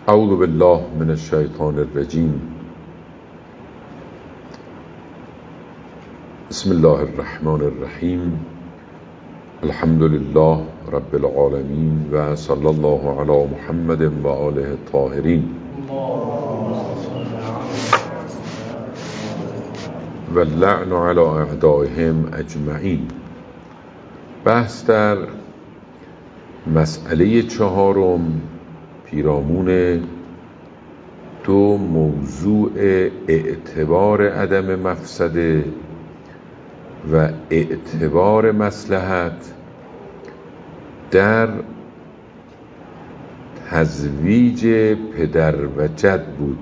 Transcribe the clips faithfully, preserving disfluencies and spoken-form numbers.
اعوذ بالله من الشیطان الرجیم. بسم الله الرحمن الرحیم. الحمد لله رب العالمین و صلی الله علی محمد و آله الطاهرین و اللعن علی اعدائهم اجمعین. بحث در مسئله چهارم پیرامون دو موضوع اعتبار عدم مفسده و اعتبار مصلحت در تزویج پدر و جد بود.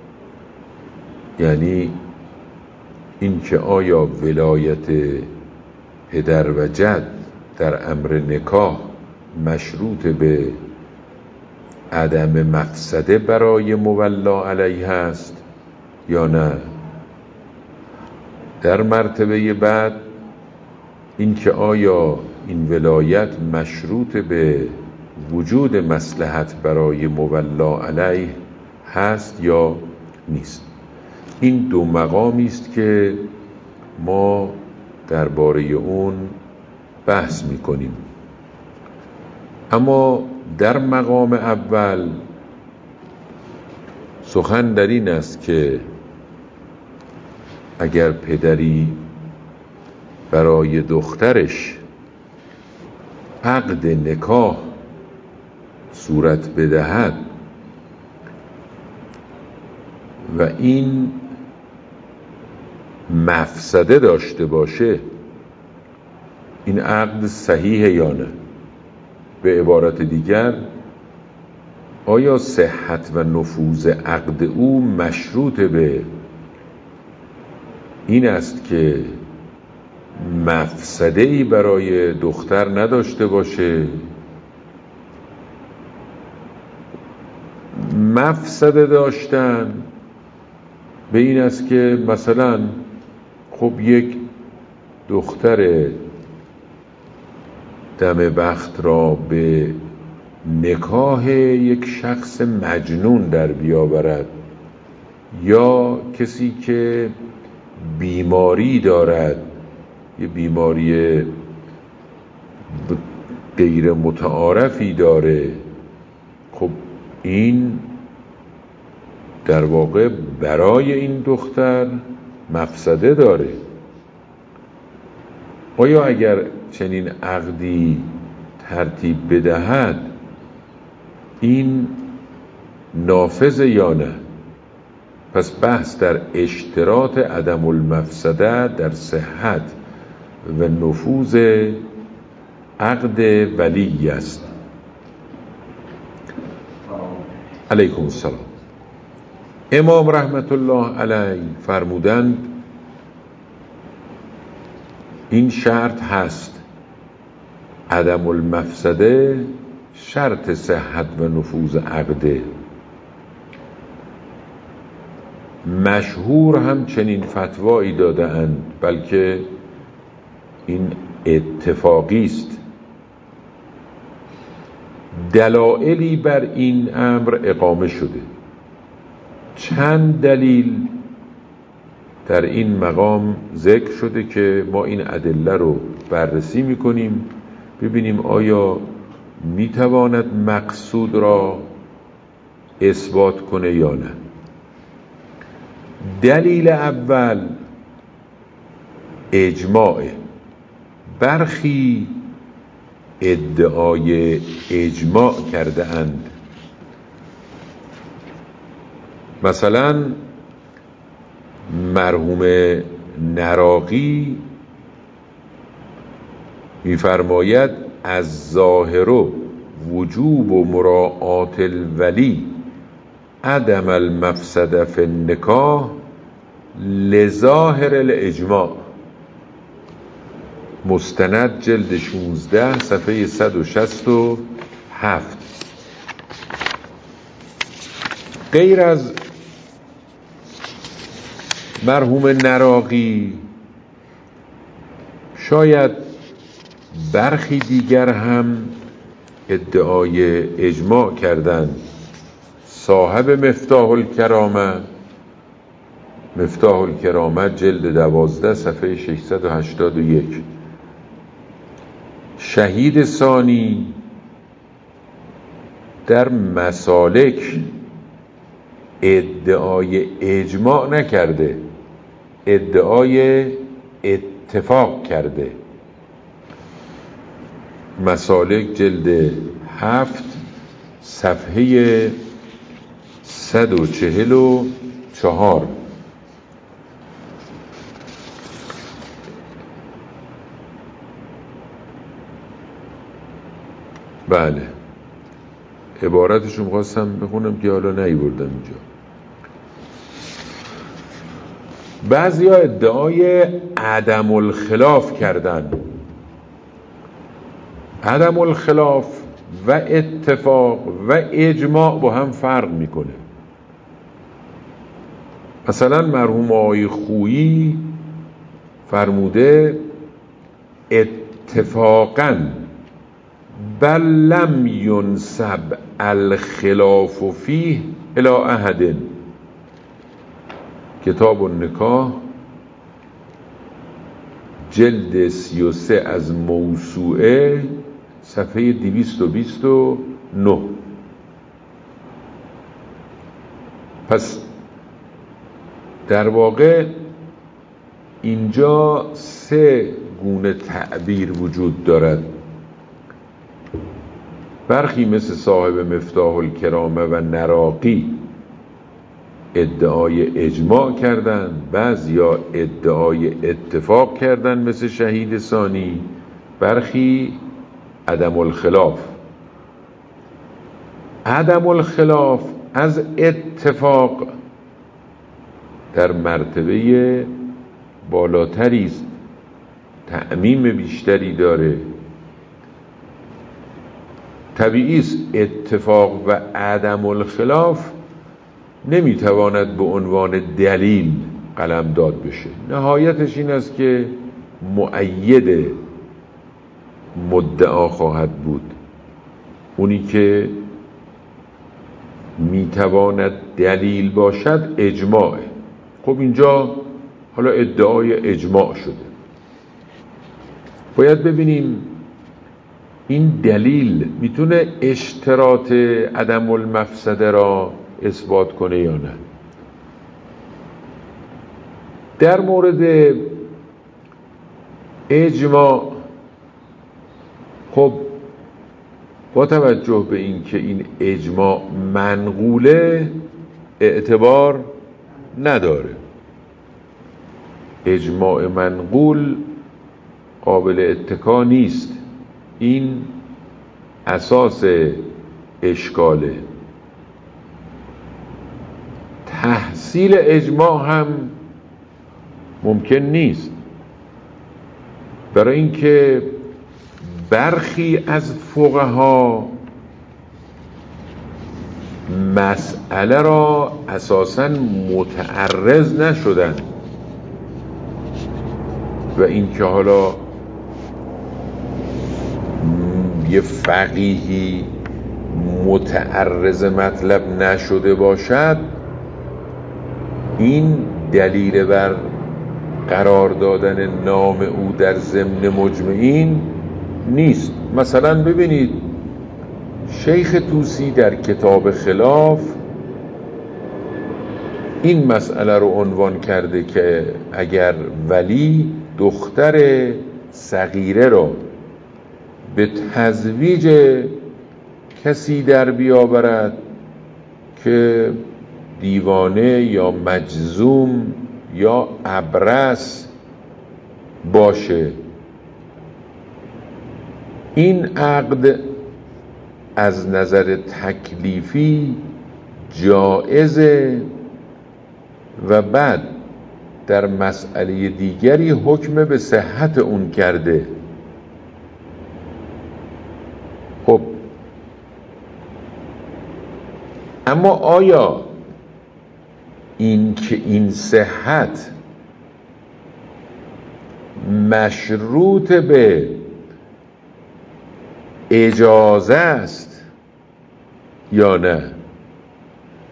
یعنی این که آیا ولایت پدر و جد در امر نکاح مشروط به عدم مفسده برای مولا علیه است یا نه. در مرتبه بعد این که آیا این ولایت مشروط به وجود مصلحت برای مولا علیه هست یا نیست. این دو مقامی است که ما درباره اون بحث می‌کنیم. اما در مقام اول سخن در این است که اگر پدری برای دخترش عقد نکاح صورت بدهد و این مفسده داشته باشه، این عقد صحیحه یا نه؟ به عبارت دیگر آیا صحت و نفوذ عقد او مشروط به این است که مفسده‌ای برای دختر نداشته باشه؟ مفسده داشتن به این است که مثلا خب یک دختر دم بخت را به نکاح یک شخص مجنون در بیاورد، یا کسی که بیماری دارد، یه بیماری غیر متعارفی داره. خب این در واقع برای این دختر مفسده داره. آیا اگر چنین عقدی ترتیب بدهد این نافذ یا نه؟ پس بحث در اشتراط عدم المفسده در صحت و نفوذ عقد ولی است. علیکم السلام. امام رحمت الله علیه فرمودند این شرط هست، عدم المفسده شرط صحت و نفوذ عقده. مشهور هم چنین فتوایی داده اند، بلکه این اتفاقی است. دلایلی بر این امر اقامه شده. چند دلیل در این مقام ذکر شده که ما این ادله رو بررسی میکنیم، ببینیم آیا میتواند مقصود را اثبات کنه یا نه. دلیل اول اجماع. برخی ادعای اجماع کرده اند. مثلا مرحوم نراقی می‌فرماید از ظاهر وجوب و مراعات الولی عدم المفسده فی النکاح لظاهر الاجماع. مستند جلد شانزده صفحه صد و شصت و هفت. غیر از مرحوم نراقی شاید برخی دیگر هم ادعای اجماع کردند. صاحب مفتاح الکرامه، مفتاح الکرامه جلد دوازده صفحه ششصد و هشتاد و یک. شهید ثانی در مسالک ادعای اجماع نکرده، ادعای اتفاق کرده. مسالک جلد هفت صفحه صد و چهل و چهار. بله، عبارتشون خواستم بخونم که حالا نیوردم اینجا. بعضی ها ادعای عدم الخلاف کردن. عدم الخلاف و اتفاق و اجماع با هم فرق میکنه. مثلا مرحوم آقای خویی فرموده اتفاقاً بل لم ینسب الخلاف فیه الی احد. کتاب النکاح جلد سی و سه از موسوعه صفحه دویست و بیست و نه. پس در واقع اینجا سه گونه تعبیر وجود دارد. برخی مثل صاحب مفتاح الکرامه و نراقی ادعای اجماع کردن، بعضیا ادعای اتفاق کردن مثل شهید ثانی، برخی عدم الخلاف. عدم الخلاف از اتفاق در مرتبه بالاتری است، تعمیم بیشتری داره. طبیعی است اتفاق و عدم الخلاف نمیتواند به عنوان دلیل قلمداد بشه. نهایتش این است که مؤید مدعا خواهد بود، اونی که میتواند دلیل باشد اجماع. خب اینجا حالا ادعای اجماع شده، باید ببینیم این دلیل میتونه اشتراط عدم المفسده را اثبات کنه یا نه. در مورد اجماع خب با توجه به این که این اجماع منقوله اعتبار نداره. اجماع منقول قابل اتکا نیست. این اساس اشکاله. تحصیل اجماع هم ممکن نیست، برای اینکه برخی از فقها مسئله را اساساً متعرض نشدن و اینکه حالا یه فقیهی متعرض مطلب نشده باشد این دلیل بر قرار دادن نام او در ضمن مجمعین نیست. مثلا ببینید شیخ طوسی در کتاب خلاف این مسئله رو عنوان کرده که اگر ولی دختر صغیره رو به تزویج کسی در بیاورد که دیوانه یا مجذوم یا ابرص باشه، این عقد از نظر تکلیفی جایزه و بعد در مسئله دیگری حکم به صحت اون کرده. خب اما آیا این که این صحت مشروط به اجازه است یا نه؟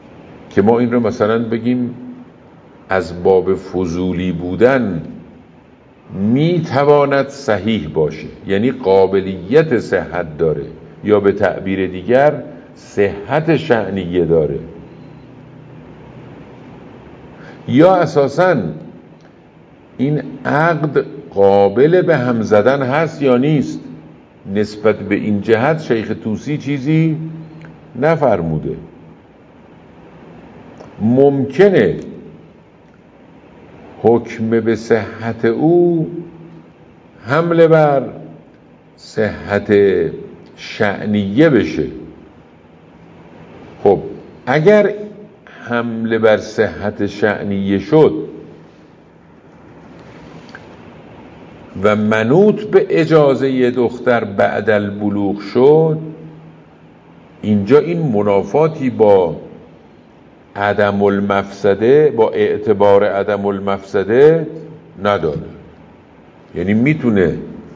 که ما این رو مثلا بگیم از باب فضولی بودن میتواند صحیح باشه، یعنی قابلیت صحت داره، یا به تعبیر دیگر صحت شأنیه داره، یا اساساً این عقد قابل به هم زدن هست یا نیست. نسبت به این جهت شیخ طوسی چیزی نفرموده. ممکنه حکم به صحت او حمله بر صحت شأنیه بشه. خب اگر حمله بر صحت شأنیه شد و منوط به اجازه دختر بعد البلوغ شد، اینجا این منافاتی با عدم المفسده، با اعتبار عدم المفسده نداره. یعنی میتونه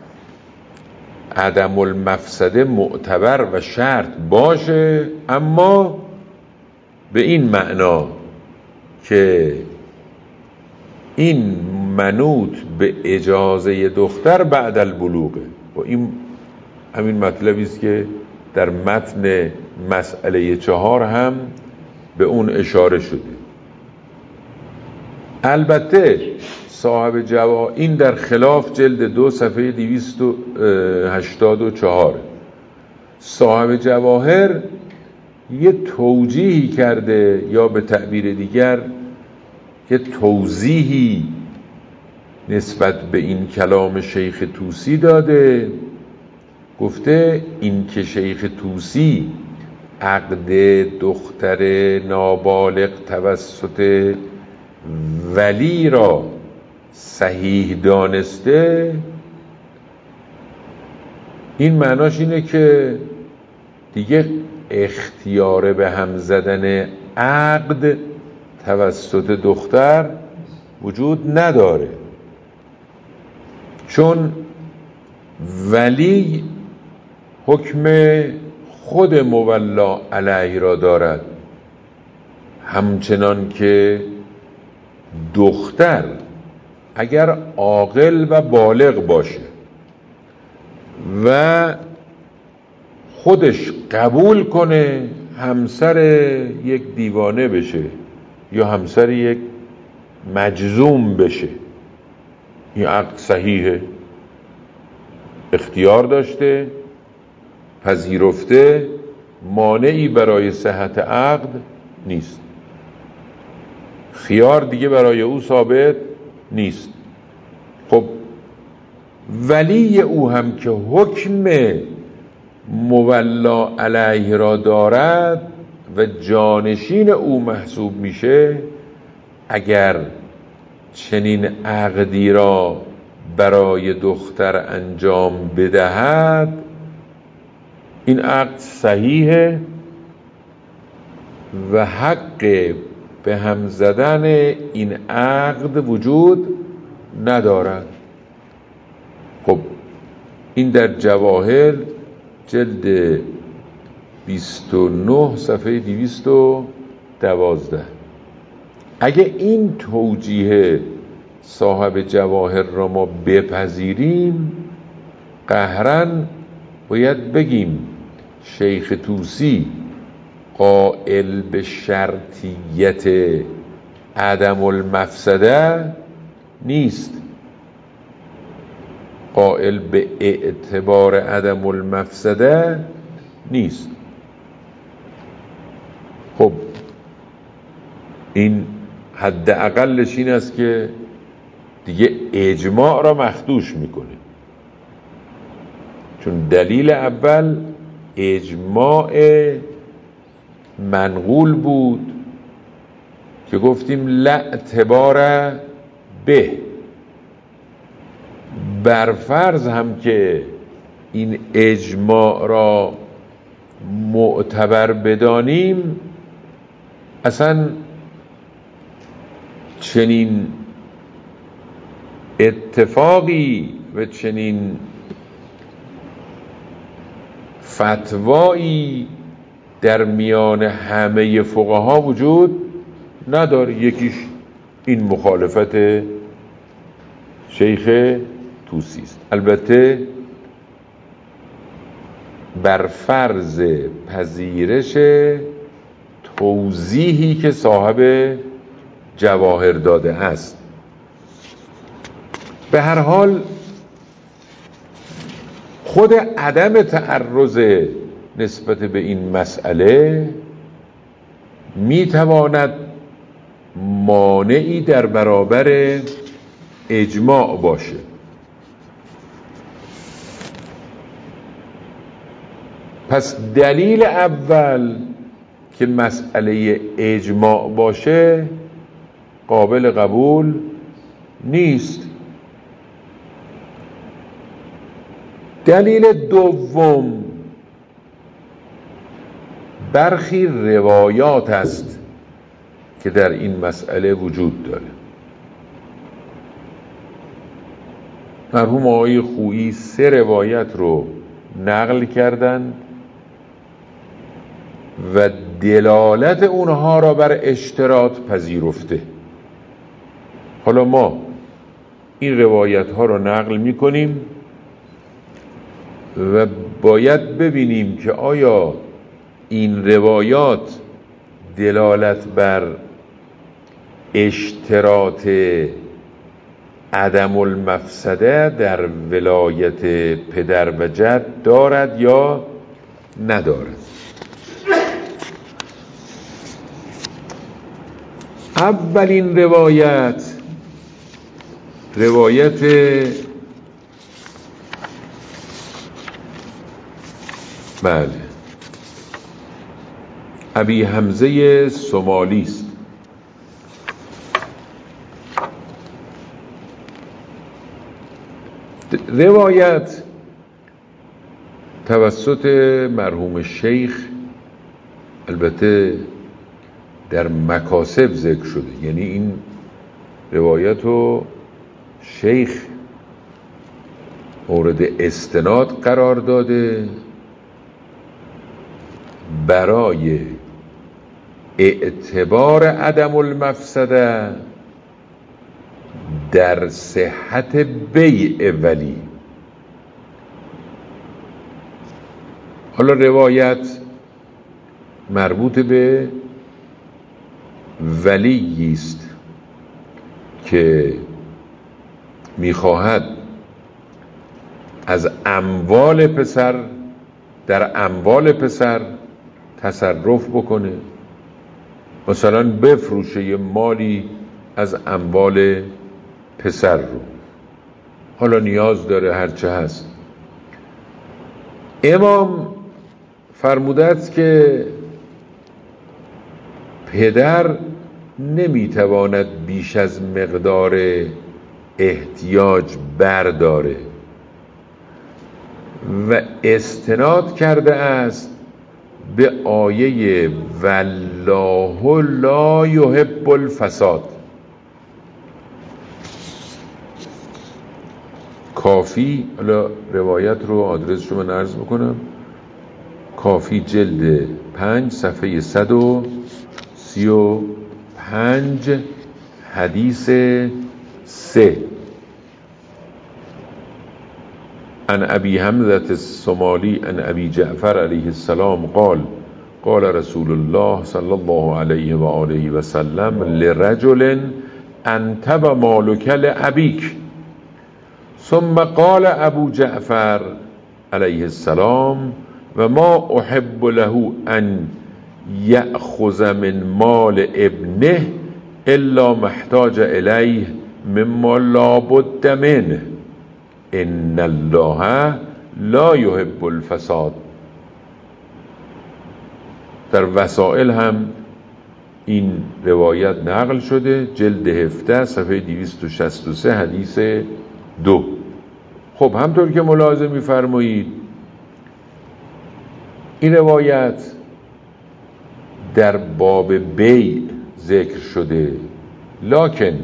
عدم المفسده معتبر و شرط باشه، اما به این معنا که این منوط به اجازه دختر بعد البلوغه. و این همین مطلبی است که در متن مسئله چهار هم به اون اشاره شده. البته صاحب جواهر، این در خلاف جلد دو صفحه دویست و هشتاد و چهار، صاحب جواهر یه توجیهی کرده، یا به تعبیر دیگر یه توضیحی نسبت به این کلام شیخ طوسی داده. گفته این که شیخ طوسی عقد دختر نابالغ توسط ولی را صحیح دانسته، این معناش اینه که دیگه اختیار به هم زدن عقد توسط دختر وجود نداره، چون ولی حکم خود مولا علیه را دارد، همچنان که دختر اگر عاقل و بالغ باشه و خودش قبول کنه همسر یک دیوانه بشه یا همسر یک مجذوم بشه، این عقد صحیحه، اختیار داشته، پذیرفته، مانعی برای صحت عقد نیست، خیار دیگه برای او ثابت نیست. خب ولی او هم که حکم مولا علیه را دارد و جانشین او محسوب میشه، اگر چنین عقدی را برای دختر انجام بدهد، این عقد صحیحه و حق به هم زدن این عقد وجود ندارد. خب این در جواهر جلد بیست و نه صفحه دویست و دوازده. اگه این توجیه صاحب جواهر را ما بپذیریم، قهراً باید بگیم شیخ طوسی قائل به شرطیت عدم المفسده نیست، قائل به اعتبار عدم المفسده نیست. خب این حد اقلش این است که دیگه اجماع را مخدوش میکنه، چون دلیل اول اجماع منقول بود که گفتیم لا اعتبار به، برفرض هم که این اجماع را معتبر بدانیم، اصلا چنین اتفاقی و چنین فتوایی در میان همه فقها وجود نداره. یکیش این مخالفت شیخ طوسی است. البته بر فرض پذیرش توضیحی که صاحب جواهر داده است. به هر حال خود عدم تعرض نسبت به این مسئله میتواند مانعی در برابر اجماع باشه. پس دلیل اول که مسئله اجماع باشه قابل قبول نیست. دلیل دوم برخی روایات است که در این مسئله وجود داره. مرحوم آقای خویی سه روایت رو نقل کردند و دلالت اونها را بر اشتراط پذیرفته. حالا ما این روایت ها رو نقل می کنیم و باید ببینیم که آیا این روایات دلالت بر اشتراط عدم المفسده در ولایت پدر و جد دارد یا ندارد. اولین روایت روایت بله ابی حمزه سمالی است. روایت توسط مرحوم شیخ البته در مکاسب ذکر شده، یعنی این روایت رو شیخ مورد استناد قرار داده برای اعتبار عدم المفسده در صحت بیع ولی. حالا روایت مربوط به ولی است که میخواهد از اموال پسر در اموال پسر تصرف بکنه، مثلا بفروشه یه مالی از اموال پسر رو، حالا نیاز داره هرچه هست. امام فرموده است که پدر نمیتواند بیش از مقدار احتیاج برداره و استناد کرده است به آیه والله لا یحب الفساد. کافی، حالا روایت رو آدرسش رو من عرض بکنم، کافی جلد پنج صفحه صد و سی و پنج حدیث سه. عن ابی حمزة السمالی عن ابی جعفر علیه السلام قال قال رسول الله صلی الله علیه و آله و سلم لرجل انتب مالک لابیک ثم قال ابو جعفر علیه السلام و ما احب له ان یأخذ من مال ابنه الا محتاج الیه مما لا بد منه ان الله لا یحب الفساد. در وسائل هم این روایت نقل شده، جلد هفده صفحه دویست و شصت و سه حدیث دو. خب همطور که ملاحظه می‌فرمایید این روایت در باب بیع ذکر شده، لکن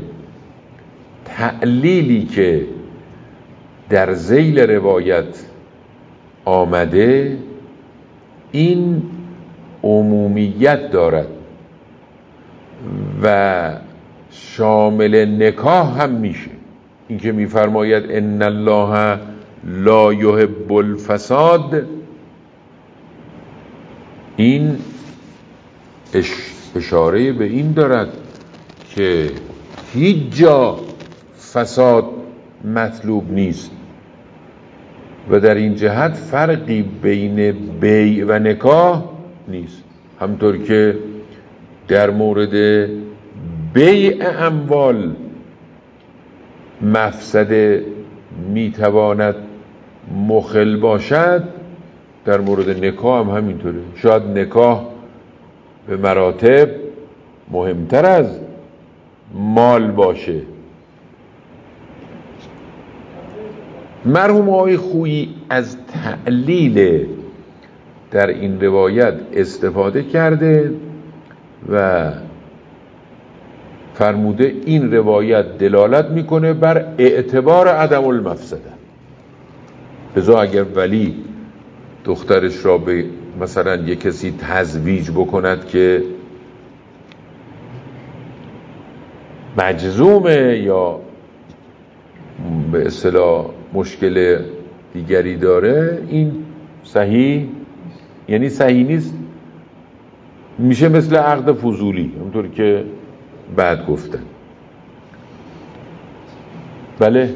تعلیلی که در ذیل روایت آمده این عمومیت دارد و شامل نکاح هم میشه. این که میفرماید ان الله لا یحب الفساد، این اشاره به این دارد که هیچ جا فساد مطلوب نیست و در این جهت فرقی بین بیع و نکاح نیست. همطور که در مورد بیع اموال مفسده میتواند مخل باشد، در مورد نکاح هم همینطوره. شاید نکاح به مراتب مهمتر از مال باشه. مرحوم آقای خویی از تعلیل در این روایت استفاده کرده و فرموده این روایت دلالت میکنه بر اعتبار عدم المفسده. لذا اگر ولی دخترش را به مثلا یک کسی تزویج بکند که مجذومه یا به اصطلاح مشکل دیگری داره، این صحیح یعنی صحیح نیست، میشه مثل عقد فضولی، همونطور که بعد گفتن. بله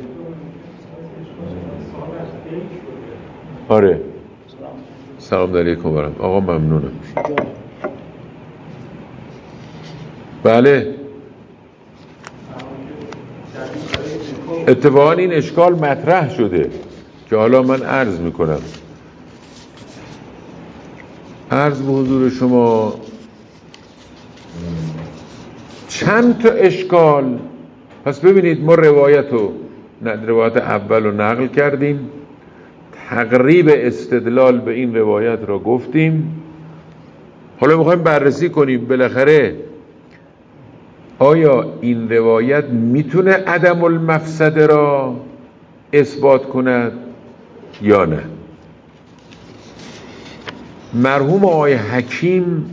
آره. سلام علیکم برم آقا، ممنونم. بله اتفاقا این اشکال مطرح شده که حالا من عرض میکنم. عرض به حضور شما چند تا اشکال. پس ببینید ما روایت رو روایت اول رو نقل کردیم، تقریب استدلال به این روایت را گفتیم. حالا میخوایم بررسی کنیم بالاخره آیا این روایت میتونه عدم المفسده را اثبات کند یا نه. مرحوم آقای حکیم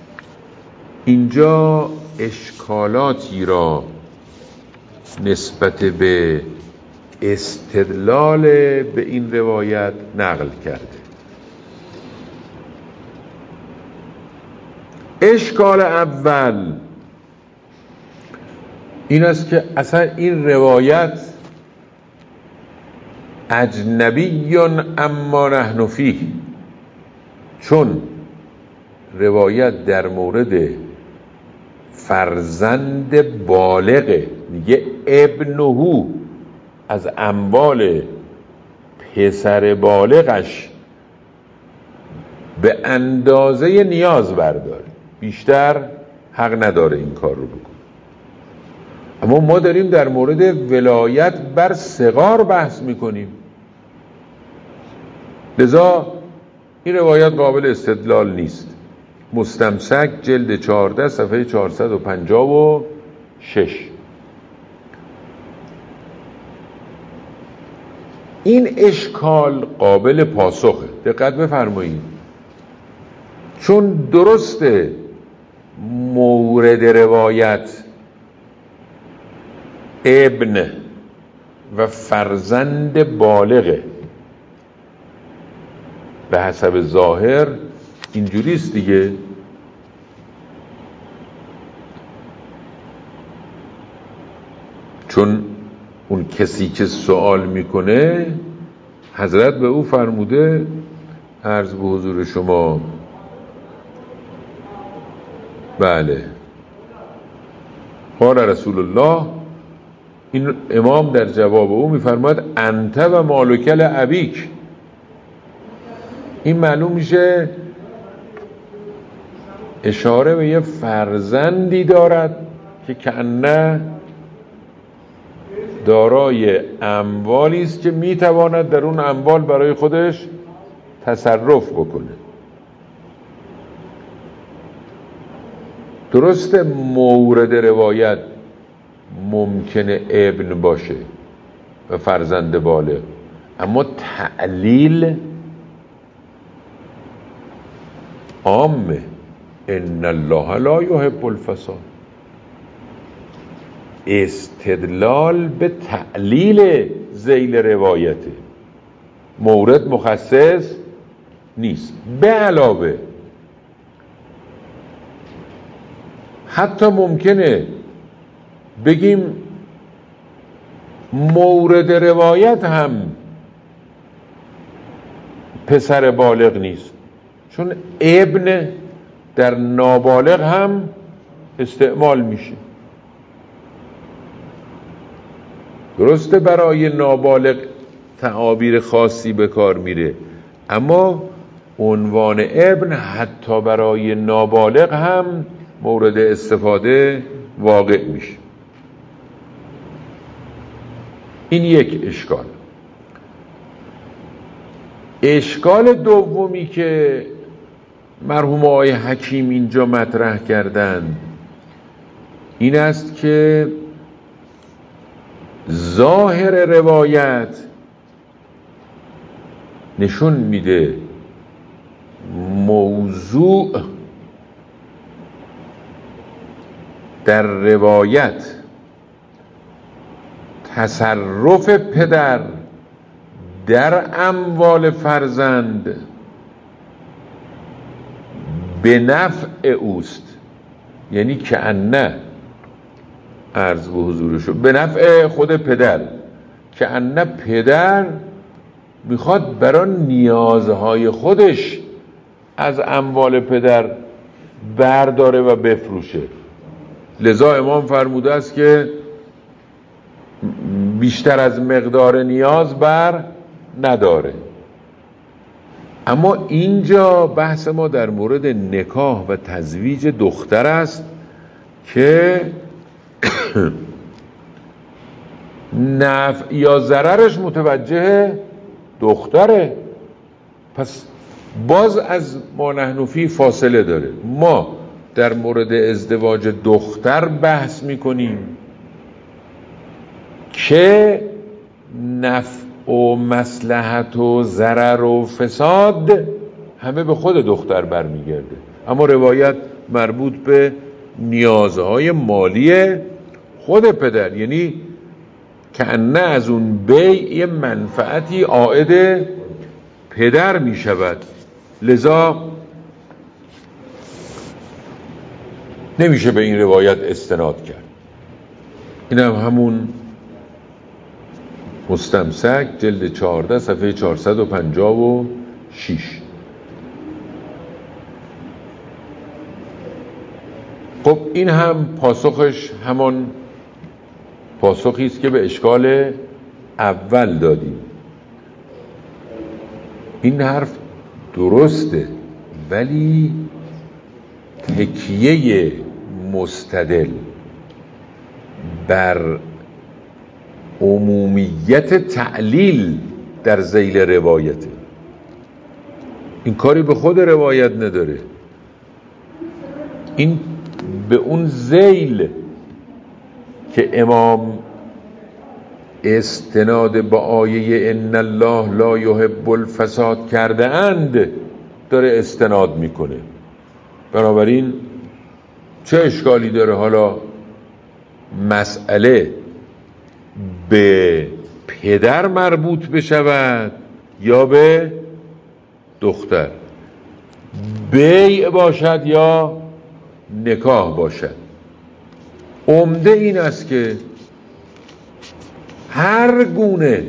اینجا اشکالاتی را نسبت به استدلال به این روایت نقل کرده. اشکال اول این است که اصلا این روایت اجنبی اما نحن فیه، چون روایت در مورد فرزند بالغه، میگه ابنهو، از اموال پسر بالغش به اندازه نیاز برداره، بیشتر حق نداره این کار رو بکنه. اما ما داریم در مورد ولایت بر صغار بحث میکنیم، لذا این روایت قابل استدلال نیست. مستمسک جلد چهارده صفحه چهارصد و پنجاه و شش. این اشکال قابل پاسخه، دقت بفرمایید، چون درسته مورد روایت ابن و فرزند بالغه، به حسب ظاهر اینجوریست دیگه. چون اون کسی که سوال میکنه حضرت به او فرموده، عرض به حضور شما، بله، قال رسول الله، این امام در جواب او میفرماید انت و مالکل ابیک. این معلوم میشه اشاره به یه فرزندی دارد که کأنه دارای اموالی است که میتواند در اون اموال برای خودش تصرف بکنه. درسته مورد روایت ممکنه ابن باشه و فرزند بالغ، اما تعلیل عامه، ان الله لا یحب الفساد. استدلال به تعلیل ذیل روایته، مورد مخصص نیست. به علاوه حتی ممکنه بگیم مورد روایت هم پسر بالغ نیست، چون ابن در نابالغ هم استعمال میشه. درسته برای نابالغ تعابیر خاصی به کار میره، اما عنوان ابن حتی برای نابالغ هم مورد استفاده واقع میشه. این یک اشکال. اشکال دومی که مرحوم آقای حکیم اینجا مطرح کردند این است که ظاهر روایت نشون میده موضوع در روایت تصرف پدر در اموال فرزند به نفع اوست، یعنی که انه عرض به حضورشو به نفع خود پدر، که انه پدر میخواد برای نیازهای خودش از اموال پدر برداره و بفروشه. لذا امام فرموده است که بیشتر از مقدار نیاز بر نداره. اما اینجا بحث ما در مورد نکاح و تزویج دختر است که نفع یا ضررش متوجه دختره، پس باز از ما نحن فی فاصله داره. ما در مورد ازدواج دختر بحث میکنیم که نفع و مصلحت و ضرر و فساد همه به خود دختر برمیگرده، اما روایت مربوط به نیازهای مالی خود پدر، یعنی که انه از اون بیع یه منفعتی عائد پدر می شود. لذا نمیشه به این روایت استناد کرد. این هم همون مستمسک جلد چهارده صفحه چهارصد و پنجاه و شش. خب این هم پاسخش همان پاسخی است که به اشکال اول دادیم. این حرف درسته، ولی تکیه مستدل بر عمومیت تعلیل در ذیل روایته. این کاری به خود روایت نداره، این به اون ذیل که امام استناد با آیه ان الله لا یحب الفساد کرده اند داره استناد میکنه. بنابراین چه اشکالی داره حالا مسئله به پدر مربوط بشود یا به دختر، بیع باشد یا نکاح باشد. عمده این است که هر گونه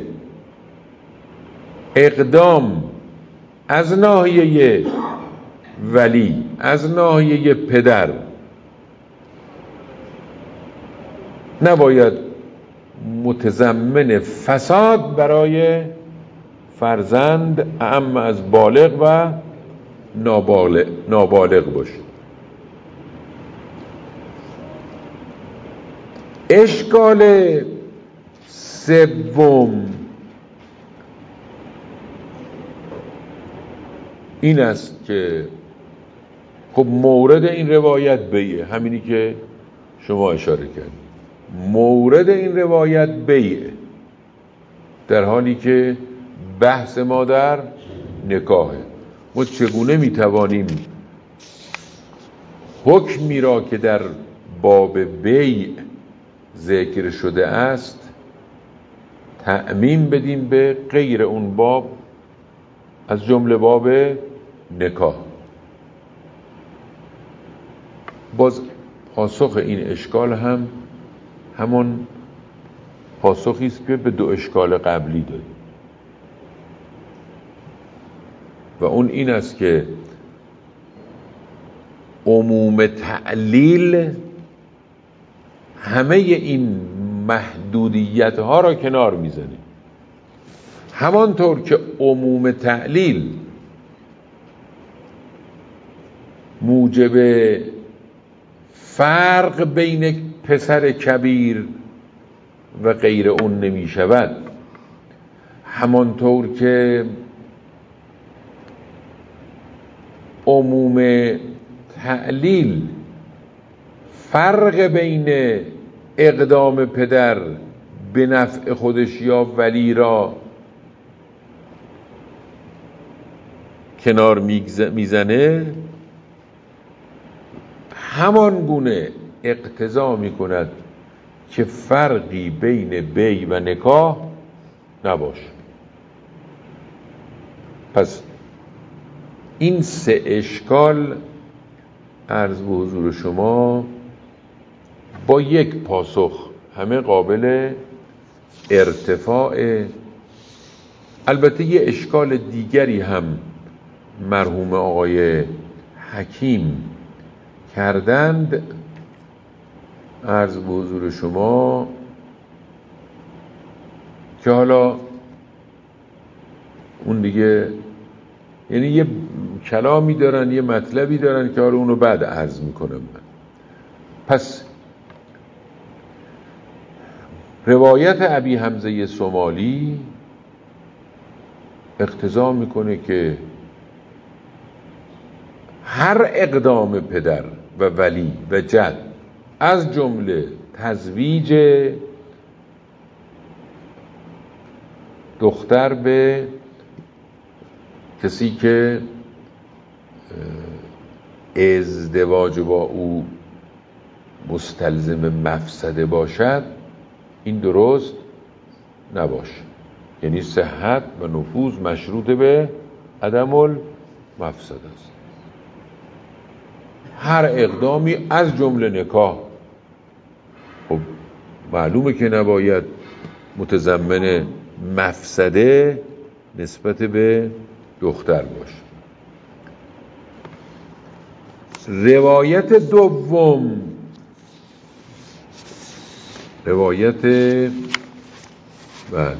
اقدام از ناحیه ولی، از ناحیه پدر، نباید متضمن فساد برای فرزند اعم از بالغ و نابالغ, نابالغ باشه. اشکال سوم این است که خب مورد این روایت بیعه، همینی که شما اشاره کردید، مورد این روایت بیعه، در حالی که بحث ما در نکاحه. ما چگونه میتوانیم حکمی را که در باب بیع ذکر شده است تعمیم بدیم به غیر اون باب، از جمله باب نکاح. باز پاسخ این اشکال هم همون پاسخی است که به دو اشکال قبلی داریم و اون این است که عموم تعلیل همه این محدودیت ها را کنار میزنه. همانطور که عموم تعلیل موجب فرق بین پسر کبیر و غیر اون نمی شود، همانطور که عموم تعلیل فرق بین اقدام پدر به نفع خودش یا ولی را کنار میزنه، همان گونه اقتضا میکند که فرقی بین بی و نکاح نباشه. پس این سه اشکال عرض به حضور شما با یک پاسخ همه قابل ارتفاع. البته یه اشکال دیگری هم مرحوم آقای حکیم کردند، عرض به حضور شما که حالا اون دیگه یعنی یه کلامی دارن، یه مطلبی دارن که حالا اونو بعد عرض میکنم من. پس روایت ابی حمزه سمالی اقتضا میکنه که هر اقدام پدر و ولی و جد، از جمله تزویج دختر به کسی که ازدواج با او مستلزم مفسده باشد، این درست نباشه. یعنی صحت و نفوذ مشروط به عدم المفسده است. هر اقدامی از جمله نکاح، خب معلومه که نباید متضمن مفسده نسبت به دختر باشه. روایت دوم، روایت بله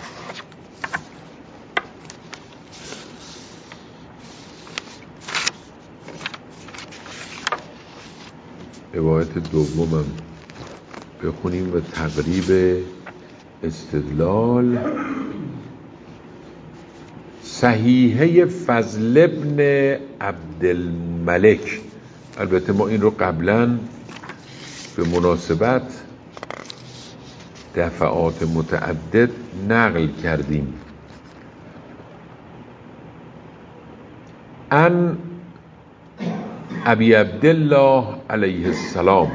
روایت دومم بخونیم و تقریب استدلال. صحیحه فضل ابن عبدالملک، البته ما این رو قبلا به مناسبت دفعات متعدد نقل کردیم. ان ابی عبدالله علیه السلام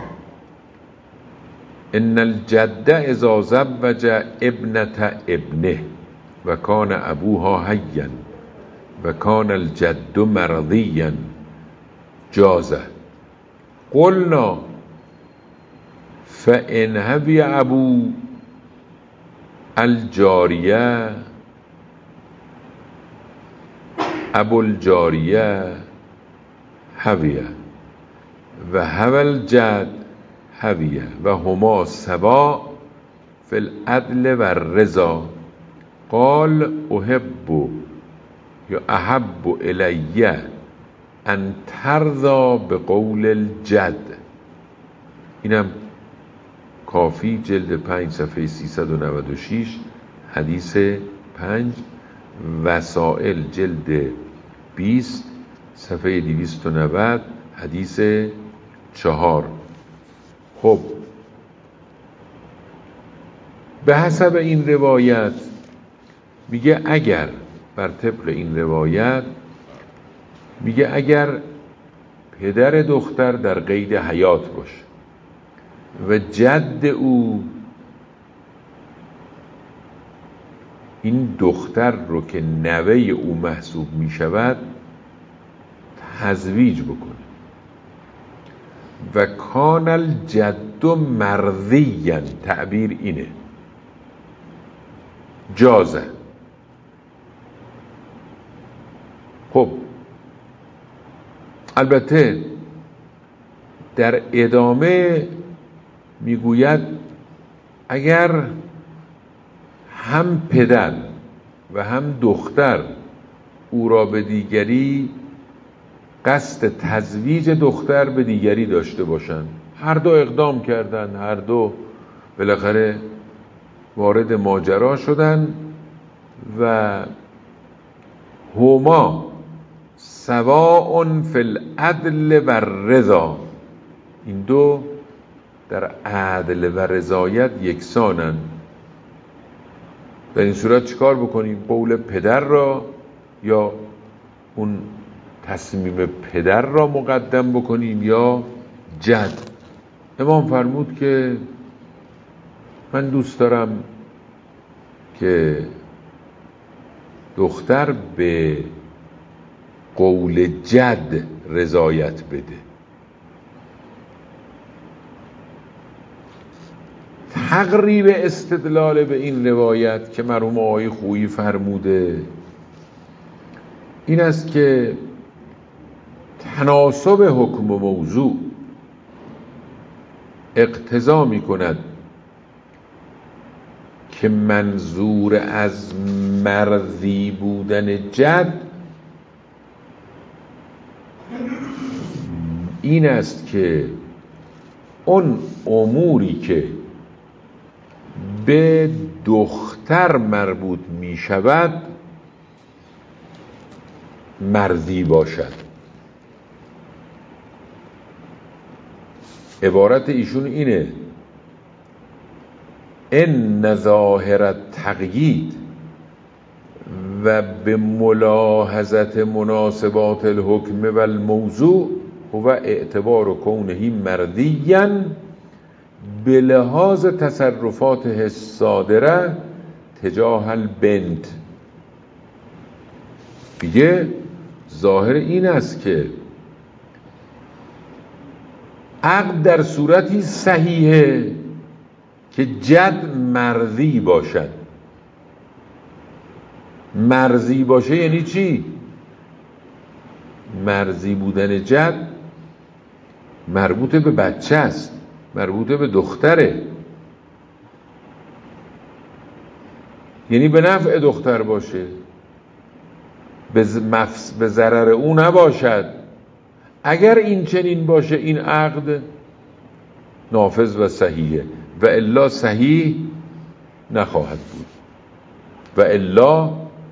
ان الجد اذا زوج ابنة ابنه و کان ابوها حیا و کان الجد مرضیا جازه قلنا فان هوی ابو الجاریه ابو الجاریه هویه و هوی الجد هویه و هما سوا فی العدل و الرضا قال احب یا احب الی ان ترضا به قول الجد. اینم کافی جلد پنج صفحه سیصد و نود و شش حدیث پنج، وسائل جلد بیست صفحه دویست و نود حدیث چهار. خب به حسب این روایت میگه اگر بر طبق این روایت میگه اگر پدر دختر در قید حیات باشه و جد او این دختر رو که نوه او محسوب می شود تزویج بکنه. و کان الجد مرضیا، تعبیر اینه، جازه. خب البته در ادامه میگوید اگر هم پدر و هم دختر او را به دیگری قصد تزویج دختر به دیگری داشته باشند، هر دو اقدام کردن، هر دو بالاخره وارد ماجرا شدن و هما سواء فی العدل و الرضا، این دو در عدل و رضایت یکسانن. در این صورت چیکار بکنیم؟ قول پدر را یا اون تصمیم پدر را مقدم بکنیم یا جد؟ امام فرمود که من دوست دارم که دختر به قول جد رضایت بده. تقریب استدلال به این روایت که مرحوم آقای خویی فرموده این است که تناسب حکم و موضوع اقتضا می کند که منظور از مرضی بودن جد این است که اون اموری که به دختر مربوط می شود مرضی باشد. عبارت ایشون اینه: ان ظاهر التقیید و به ملاحظت مناسبات الحکم و الموضوع و اعتبار کونه مرضیا به لحاظ تصرفاته صادره تجاه البنت. دیگه ظاهر این است که عقد در صورتی صحیحه که جد مرضی باشد. مرضی باشه یعنی چی؟ مرضی بودن جد مربوط به بچه است، مربوط به دختره، یعنی به نفع دختر باشه، به ضرر او نباشد. اگر این چنین باشه این عقد نافذ و صحیحه و الا صحیح نخواهد بود. و الا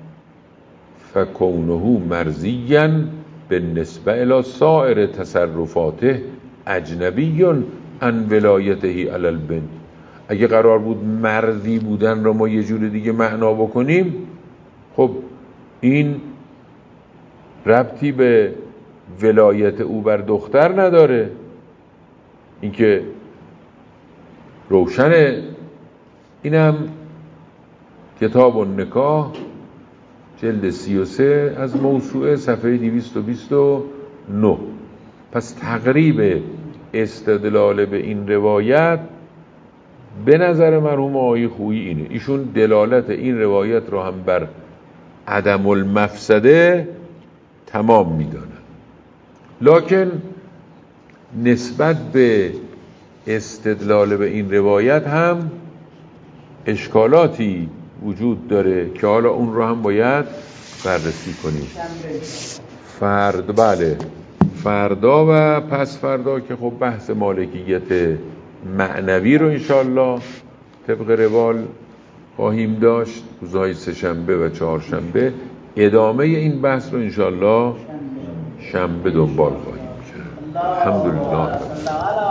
فکونه مرضیا بالنسبه الی سایر تصرفاته اجنبی عن ولایته علی البنت. اگه قرار بود مرضی بودن رو ما یه جور دیگه معنا بکنیم، خب این ربطی به ولایت او بر دختر نداره. اینکه روشنه. اینم کتاب النکاح جلد سی و سه از موسوعه صفحه دویست و بیست و نه. پس تقریب استدلال به این روایت به نظر مرحوم آقای خویی اینه. ایشون دلالت این روایت رو هم بر عدم المفسده تمام میدانن، لکن نسبت به استدلال به این روایت هم اشکالاتی وجود داره که حالا اون رو هم باید بررسی کنیم. فرد بله فردا و پس فردا که خب بحث مالکیت معنوی رو انشالله طبق روال خواهیم داشت. روزهای سه شنبه و چهار شنبه ادامه این بحث رو انشالله شنبه دنبال خواهیم کرد. الحمدلله.